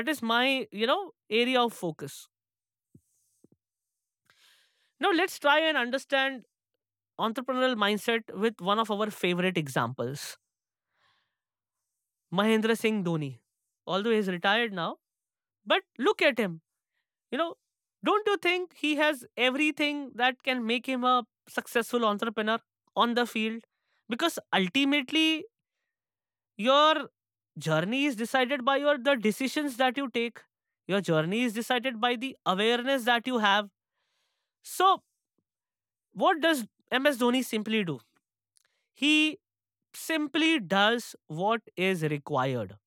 is my, area of focus. Now let's try and understand entrepreneurial mindset with one of our favorite examples, Mahendra Singh Dhoni. Although he's retired now, but look at him. You know, don't you think he has everything that can make him a successful entrepreneur on the field? Because ultimately, your journey is decided by your the decisions that you take. Your journey is decided by the awareness that you have. So, what does MS Dhoni simply do? He simply does what is required.